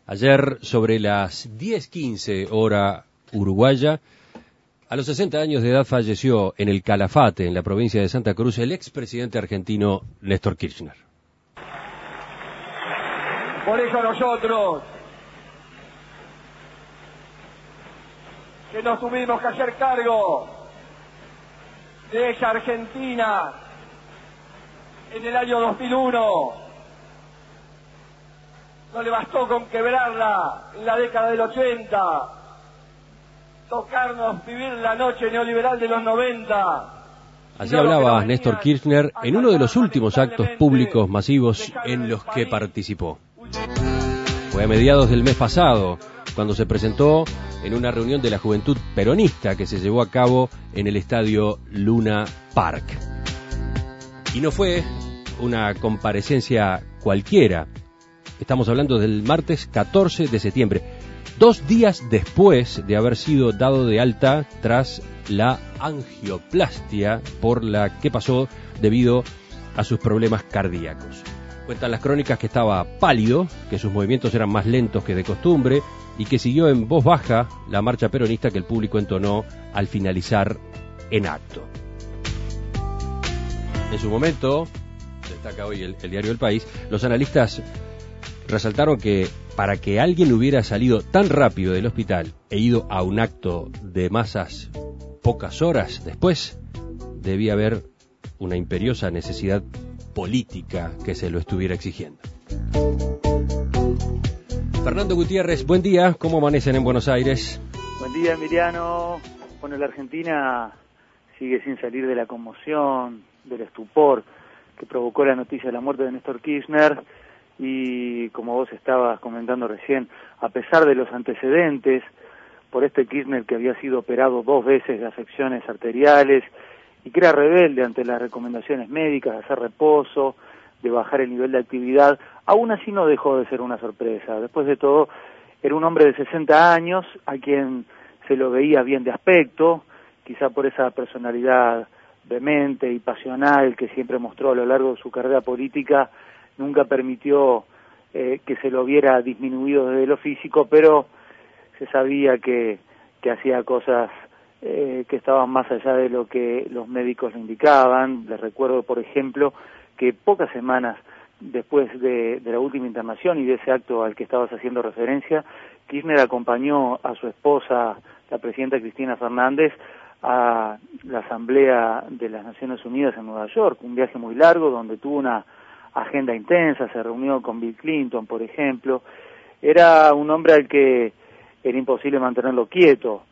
Ayer, sobre las 10:15 hora uruguaya, a los 60 años de edad falleció en el Calafate, en la provincia de Santa Cruz, el expresidente argentino Néstor Kirchner. Por eso nosotros, que nos tuvimos que hacer cargo de esa Argentina en el año 2001, no le bastó con quebrarla en la década del 80, tocarnos vivir la noche neoliberal de los 90. Así hablaba Néstor Kirchner en uno de los últimos actos públicos masivos en los que participó. Fue a mediados del mes pasado, cuando se presentó en una reunión de la Juventud Peronista que se llevó a cabo en el estadio Luna Park. Y no fue una comparecencia cualquiera. Estamos hablando del martes 14 de septiembre, 2 días después de haber sido dado de alta tras la angioplastia por la que pasó debido a sus problemas cardíacos. Cuentan las crónicas que estaba pálido, que sus movimientos eran más lentos que de costumbre y que siguió en voz baja la marcha peronista que el público entonó al finalizar en acto. En su momento, destaca hoy el diario El País, los analistas resaltaron que para que alguien hubiera salido tan rápido del hospital e ido a un acto de masas pocas horas después, debía haber una imperiosa necesidad política que se lo estuviera exigiendo. Fernando Gutiérrez, buen día, ¿cómo amanecen en Buenos Aires? Buen día, Emiliano. Bueno, la Argentina sigue sin salir de la conmoción, del estupor que provocó la noticia de la muerte de Néstor Kirchner. Y como vos estabas comentando recién, a pesar de los antecedentes, por este Kirchner que había sido operado 2 veces de afecciones arteriales y que era rebelde ante las recomendaciones médicas de hacer reposo, de bajar el nivel de actividad, aún así no dejó de ser una sorpresa. Después de todo, era un hombre de 60 años, a quien se lo veía bien de aspecto, quizá por esa personalidad vehemente y pasional que siempre mostró a lo largo de su carrera política. Nunca permitió que se lo viera disminuido desde lo físico, pero se sabía que hacía cosas que estaban más allá de lo que los médicos le indicaban. Les recuerdo, por ejemplo, que pocas semanas después de la última internación y de ese acto al que estabas haciendo referencia, Kirchner acompañó a su esposa, la presidenta Cristina Fernández, a la Asamblea de las Naciones Unidas en Nueva York, un viaje muy largo donde tuvo una agenda intensa, se reunió con Bill Clinton, por ejemplo. Era un hombre al que era imposible mantenerlo quieto.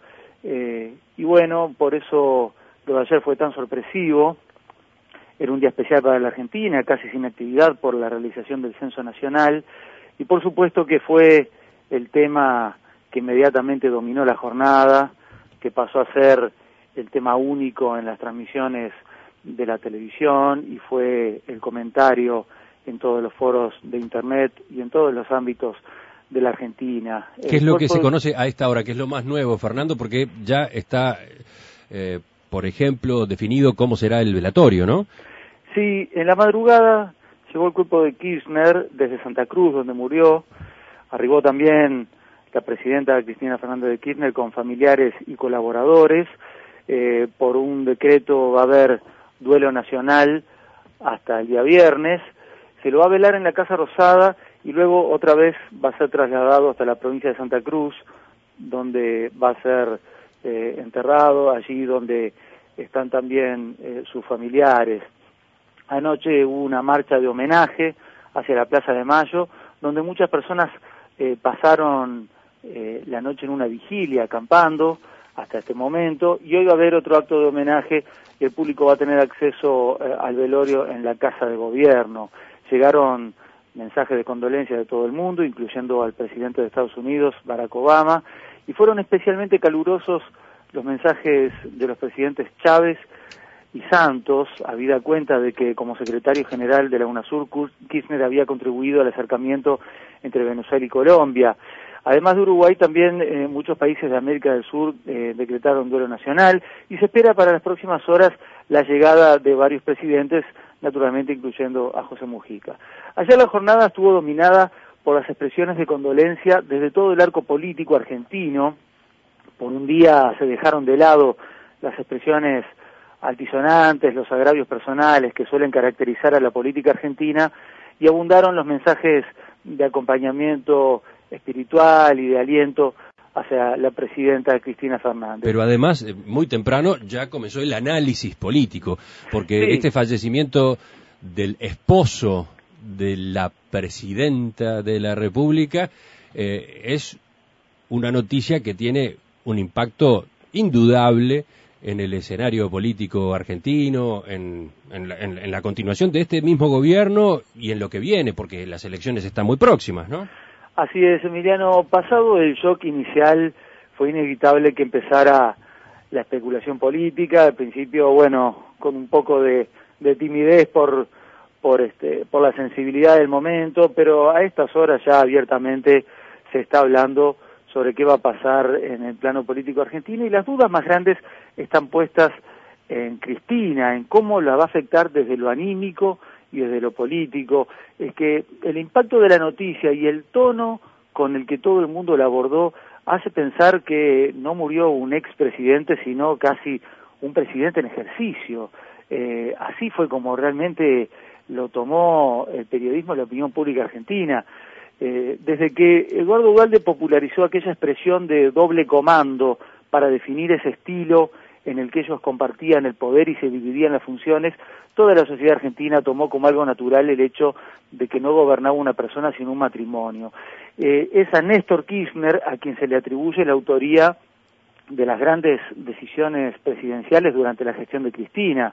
Y bueno, por eso lo de ayer fue tan sorpresivo. Era un día especial para la Argentina, casi sin actividad por la realización del Censo Nacional. Y por supuesto que fue el tema que inmediatamente dominó la jornada, que pasó a ser el tema único en las transmisiones de la televisión y fue el comentario en todos los foros de internet y en todos los ámbitos de la Argentina. ¿Qué es lo que se conoce a esta hora? ¿Qué es lo más nuevo, Fernando? Porque ya está, por ejemplo, definido cómo será el velatorio, ¿no? Sí, en la madrugada llegó el cuerpo de Kirchner desde Santa Cruz, donde murió. Arribó también la presidenta Cristina Fernández de Kirchner con familiares y colaboradores. Por un decreto va a haber duelo nacional hasta el día viernes. Se lo va a velar en la Casa Rosada y luego otra vez va a ser trasladado hasta la provincia de Santa Cruz, donde va a ser enterrado, allí donde están también sus familiares. Anoche hubo una marcha de homenaje hacia la Plaza de Mayo, donde muchas personas pasaron la noche en una vigilia, acampando hasta este momento, y hoy va a haber otro acto de homenaje y el público va a tener acceso al velorio en la Casa de Gobierno. Llegaron mensajes de condolencia de todo el mundo, incluyendo al presidente de Estados Unidos, Barack Obama, y fueron especialmente calurosos los mensajes de los presidentes Chávez y Santos, habida cuenta de que como secretario general de la UNASUR, Kirchner había contribuido al acercamiento entre Venezuela y Colombia. Además de Uruguay, también muchos países de América del Sur decretaron duelo nacional y se espera para las próximas horas la llegada de varios presidentes, naturalmente incluyendo a José Mujica. Ayer la jornada estuvo dominada por las expresiones de condolencia desde todo el arco político argentino. Por un día se dejaron de lado las expresiones altisonantes, los agravios personales que suelen caracterizar a la política argentina, y abundaron los mensajes de acompañamiento espiritual y de aliento hacia la presidenta Cristina Fernández. Pero además, muy temprano ya comenzó el análisis político, porque Sí. este fallecimiento del esposo de la presidenta de la República es una noticia que tiene un impacto indudable en el escenario político argentino, en la continuación de este mismo gobierno y en lo que viene, porque las elecciones están muy próximas, ¿no? Así es, Emiliano. Pasado el shock inicial, fue inevitable que empezara la especulación política. Al principio, bueno, con un poco de timidez por la sensibilidad del momento, pero a estas horas ya abiertamente se está hablando sobre qué va a pasar en el plano político argentino, y las dudas más grandes están puestas en Cristina, en cómo la va a afectar desde lo anímico y desde lo político. Es que el impacto de la noticia y el tono con el que todo el mundo la abordó hace pensar que no murió un expresidente, sino casi un presidente en ejercicio. Así fue como realmente lo tomó el periodismo y la opinión pública argentina. Desde que Eduardo Duhalde popularizó aquella expresión de doble comando para definir ese estilo en el que ellos compartían el poder y se dividían las funciones, toda la sociedad argentina tomó como algo natural el hecho de que no gobernaba una persona sino un matrimonio. Es a Néstor Kirchner a quien se le atribuye la autoría de las grandes decisiones presidenciales durante la gestión de Cristina,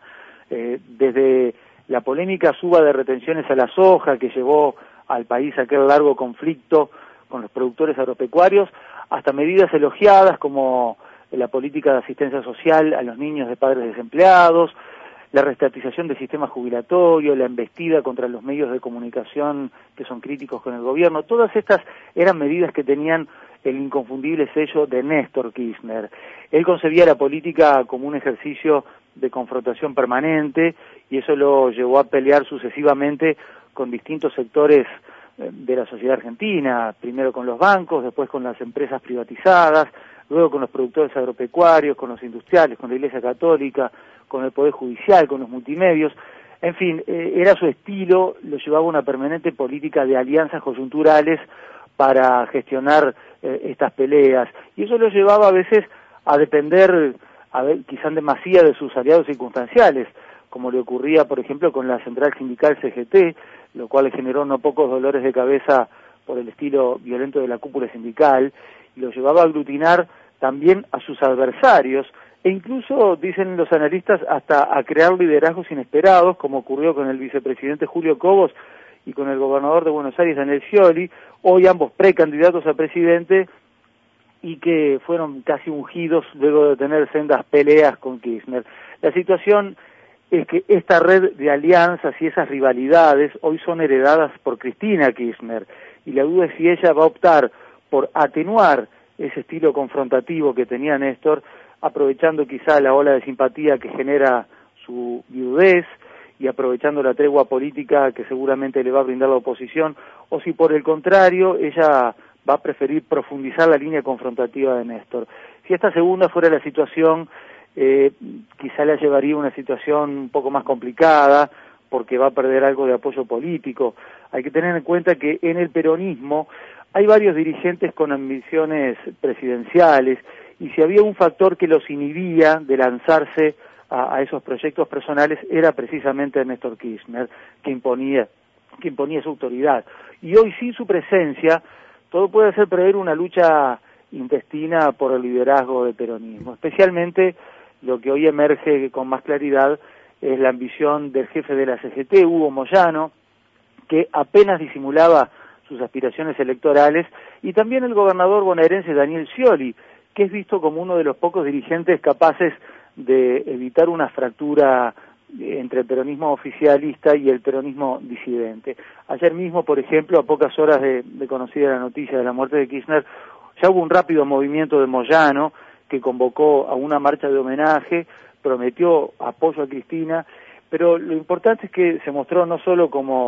desde la polémica suba de retenciones a la soja que llevó al país a aquel largo conflicto con los productores agropecuarios, hasta medidas elogiadas como la política de asistencia social a los niños de padres desempleados, la reestatización del sistema jubilatorio, la embestida contra los medios de comunicación que son críticos con el gobierno. Todas estas eran medidas que tenían el inconfundible sello de Néstor Kirchner. Él concebía la política como un ejercicio de confrontación permanente, y eso lo llevó a pelear sucesivamente con distintos sectores de la sociedad argentina, primero con los bancos, después con las empresas privatizadas, luego con los productores agropecuarios, con los industriales, con la Iglesia Católica, con el Poder Judicial, con los multimedios. En fin, era su estilo, lo llevaba a una permanente política de alianzas coyunturales para gestionar estas peleas, y eso lo llevaba a veces a depender, quizá en demasía, de sus aliados circunstanciales, como le ocurría, por ejemplo, con la central sindical CGT, lo cual le generó no pocos dolores de cabeza por el estilo violento de la cúpula sindical, y lo llevaba a aglutinar también a sus adversarios, e incluso, dicen los analistas, hasta a crear liderazgos inesperados, como ocurrió con el vicepresidente Julio Cobos y con el gobernador de Buenos Aires, Daniel Scioli, hoy ambos precandidatos a presidente, y que fueron casi ungidos luego de tener sendas peleas con Kirchner. La situación es que esta red de alianzas y esas rivalidades hoy son heredadas por Cristina Kirchner, y la duda es si ella va a optar por atenuar ese estilo confrontativo que tenía Néstor, aprovechando quizá la ola de simpatía que genera su viudez y aprovechando la tregua política que seguramente le va a brindar la oposición, o si por el contrario ella va a preferir profundizar la línea confrontativa de Néstor. Si esta segunda fuera la situación, quizá la llevaría a una situación un poco más complicada, porque va a perder algo de apoyo político. Hay que tener en cuenta que en el peronismo hay varios dirigentes con ambiciones presidenciales, y si había un factor que los inhibía de lanzarse a esos proyectos personales, era precisamente Néstor Kirchner, que imponía su autoridad. Y hoy, sin su presencia, todo puede hacer prever una lucha intestina por el liderazgo del peronismo. Especialmente lo que hoy emerge con más claridad es la ambición del jefe de la CGT, Hugo Moyano, que apenas disimulaba sus aspiraciones electorales, y también el gobernador bonaerense Daniel Scioli, que es visto como uno de los pocos dirigentes capaces de evitar una fractura entre el peronismo oficialista y el peronismo disidente. Ayer mismo, por ejemplo, a pocas horas de conocida la noticia de la muerte de Kirchner, ya hubo un rápido movimiento de Moyano que convocó a una marcha de homenaje, prometió apoyo a Cristina, pero lo importante es que se mostró no solo como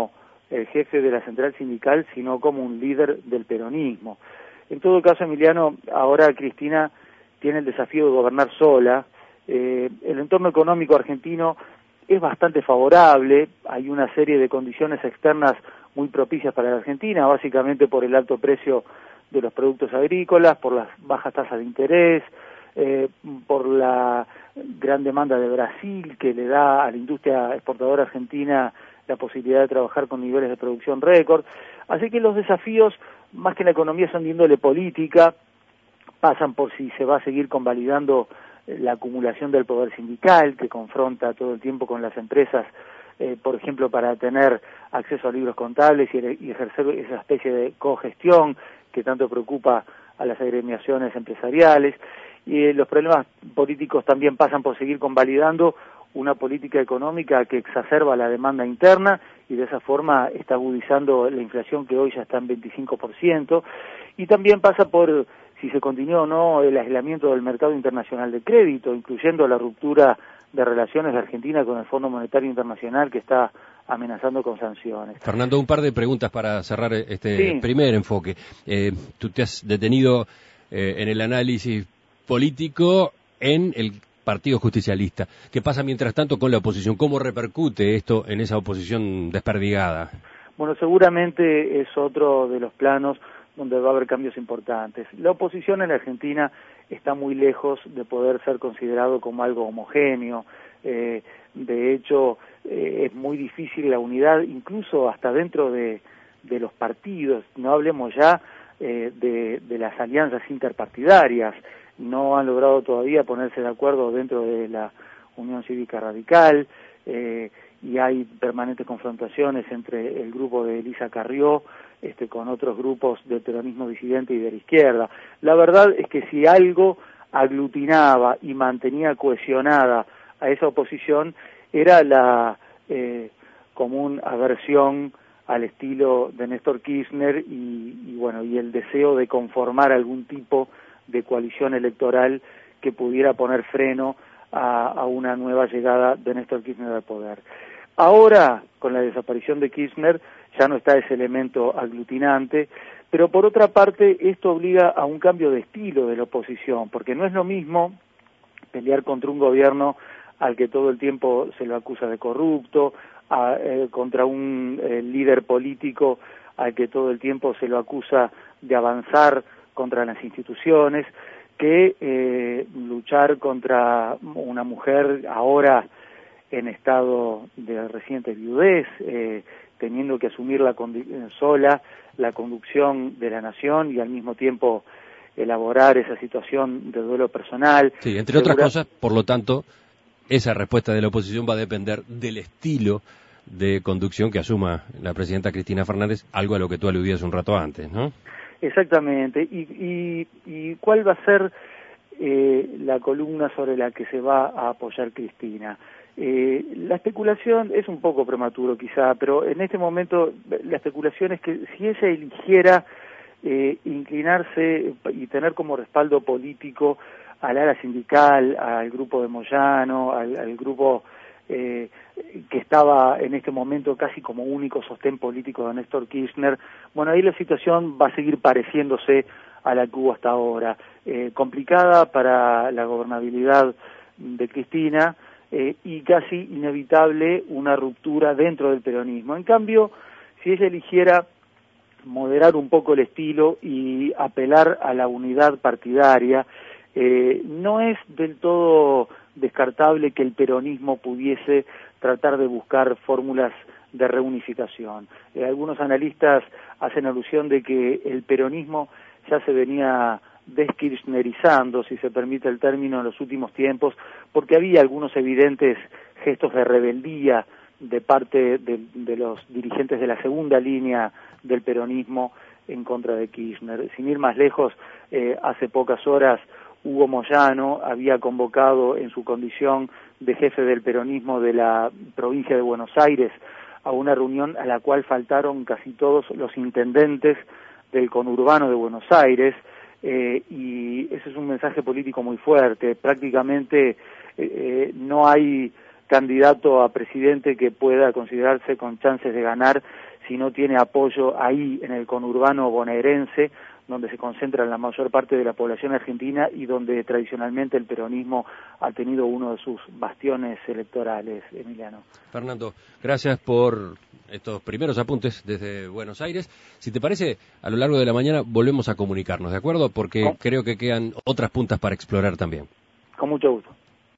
el jefe de la central sindical, sino como un líder del peronismo. En todo caso, Emiliano, ahora Cristina tiene el desafío de gobernar sola. El entorno económico argentino es bastante favorable, hay una serie de condiciones externas muy propicias para la Argentina, básicamente por el alto precio de los productos agrícolas, por las bajas tasas de interés, por la gran demanda de Brasil, que le da a la industria exportadora argentina la posibilidad de trabajar con niveles de producción récord. Así que los desafíos, más que en la economía, son de índole política, pasan por si se va a seguir convalidando la acumulación del poder sindical, que confronta todo el tiempo con las empresas, por ejemplo, para tener acceso a libros contables y ejercer esa especie de cogestión que tanto preocupa a las agremiaciones empresariales. Y los problemas políticos también pasan por seguir convalidando una política económica que exacerba la demanda interna y de esa forma está agudizando la inflación, que hoy ya está en 25%, y también pasa por si se continúa o no el aislamiento del mercado internacional de crédito, incluyendo la ruptura de relaciones de Argentina con el Fondo Monetario Internacional, que está amenazando con sanciones. Fernando, un par de preguntas para cerrar este Sí. primer enfoque. Tú te has detenido en el análisis político en el Partido Justicialista. ¿Qué pasa mientras tanto con la oposición? ¿Cómo repercute esto en esa oposición desperdigada? Bueno, seguramente es otro de los planos donde va a haber cambios importantes. La oposición en la Argentina está muy lejos de poder ser considerado como algo homogéneo. De hecho, es muy difícil la unidad, incluso hasta dentro de los partidos. No hablemos ya de las alianzas interpartidarias. No han logrado todavía ponerse de acuerdo dentro de la Unión Cívica Radical, y hay permanentes confrontaciones entre el grupo de Elisa Carrió con otros grupos del peronismo disidente y de la izquierda. La verdad es que si algo aglutinaba y mantenía cohesionada a esa oposición era la común aversión al estilo de Néstor Kirchner y el deseo de conformar algún tipo de coalición electoral que pudiera poner freno a una nueva llegada de Néstor Kirchner al poder. Ahora, con la desaparición de Kirchner, ya no está ese elemento aglutinante, pero por otra parte esto obliga a un cambio de estilo de la oposición, porque no es lo mismo pelear contra un gobierno al que todo el tiempo se lo acusa de corrupto, contra un líder político al que todo el tiempo se lo acusa de avanzar contra las instituciones, que luchar contra una mujer ahora en estado de reciente viudez, teniendo que asumir sola la conducción de la nación y al mismo tiempo elaborar esa situación de duelo personal. Sí, entre otras cosas, por lo tanto, esa respuesta de la oposición va a depender del estilo de conducción que asuma la presidenta Cristina Fernández, algo a lo que tú aludías un rato antes, ¿no? Exactamente. ¿Y cuál va a ser la columna sobre la que se va a apoyar Cristina? La especulación es un poco prematuro quizá, pero en este momento la especulación es que si ella eligiera inclinarse y tener como respaldo político al ala sindical, al grupo de Moyano, al grupo que estaba en este momento casi como único sostén político de Néstor Kirchner, bueno, ahí la situación va a seguir pareciéndose a la que hubo hasta ahora, complicada para la gobernabilidad de Cristina y casi inevitable una ruptura dentro del peronismo. En cambio, si ella eligiera moderar un poco el estilo y apelar a la unidad partidaria, no es del todo descartable que el peronismo pudiese tratar de buscar fórmulas de reunificación. Algunos analistas hacen alusión de que el peronismo ya se venía deskirchnerizando, si se permite el término, en los últimos tiempos, porque había algunos evidentes gestos de rebeldía de parte de los dirigentes de la segunda línea del peronismo en contra de Kirchner. Sin ir más lejos, hace pocas horas Hugo Moyano había convocado en su condición de jefe del peronismo de la provincia de Buenos Aires a una reunión a la cual faltaron casi todos los intendentes del conurbano de Buenos Aires, y ese es un mensaje político muy fuerte. Prácticamente no hay candidato a presidente que pueda considerarse con chances de ganar si no tiene apoyo ahí en el conurbano bonaerense, donde se concentra la mayor parte de la población argentina y donde tradicionalmente el peronismo ha tenido uno de sus bastiones electorales, Emiliano. Fernando, gracias por estos primeros apuntes desde Buenos Aires. Si te parece, a lo largo de la mañana volvemos a comunicarnos, ¿de acuerdo? Porque creo que quedan otras puntas para explorar también. Con mucho gusto.